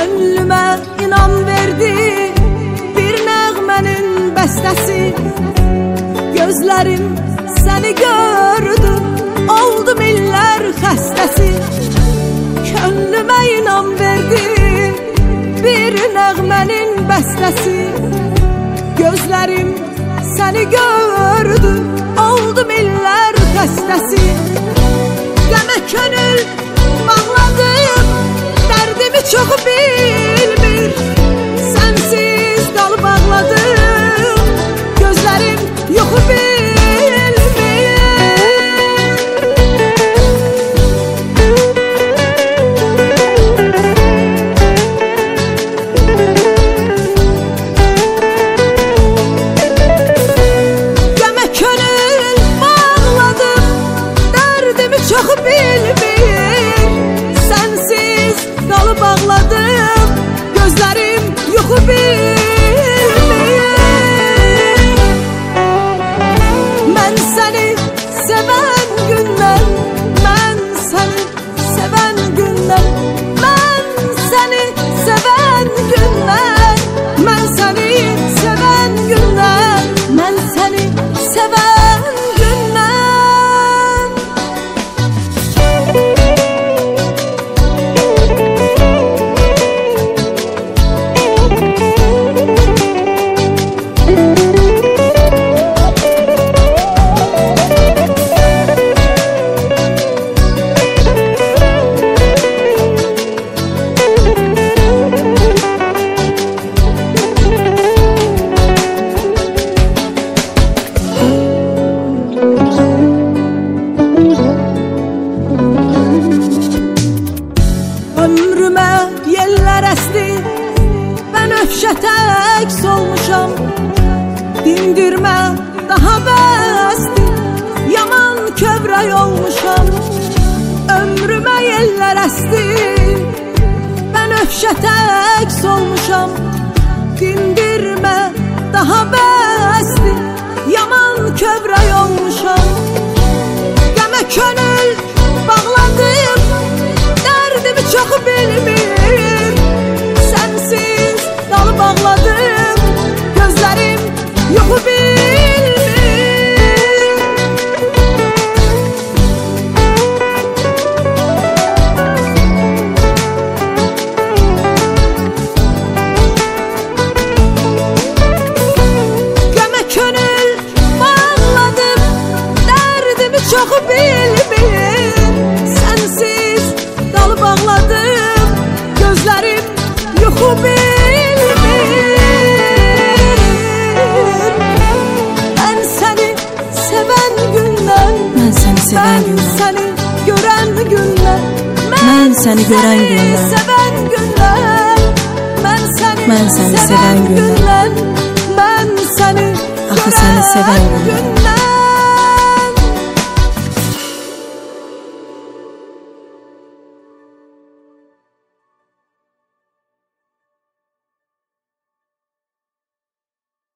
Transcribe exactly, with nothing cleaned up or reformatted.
Könlümə inam verdi bir nəğmənin bəstəsi. Gözlərim səni gördü, oldu millər xəstəsi. Könlümə inam verdi bir nəğmənin bəstəsi. Gözlərim səni gördü, oldu millər xəstəsi. Qəmə könül bağladım, dərdimi çox bilmir. Sənsiz qalıb ağladım, gözlərim yuxu bilmir. Qəmə könül bağladım, dərdimi çox bilmir. Sənsiz qalıb ağladım, gözlərim yuxu bilmir. Mən səni sevən gündən, mən səni sevən gündən, mən səni sevən gündən, mən səni sevən gündən, mən səni sevən gündən. Ömrümə yellər əsdi, mən öfşətə əks olmuşam. Dindirmə daha bəsdi, yaman kövrək olmuşam. Ömrümə yellər əsdi, mən öfşətə əks olmuşam. Dindirmə daha bəsdi, yaman kövrək olmuşam. Qəmə könül bağladım, dərdimi çox bilmir. Sənsiz qalıb ağladım, gözlərim yuxu bilmir. Qəmə könül bağladım, dərdimi çox bilmir. Sənsiz qalıb ağladım, gözlərim yuxu bilmir. Mən səni sevən gündən, Mən səni sevən gündən, səni görən gündən, mən səni görən gündən, sevən gündən, mən səni mən səni sevən gündən, mən səni axı səni sevən gündən. gündən.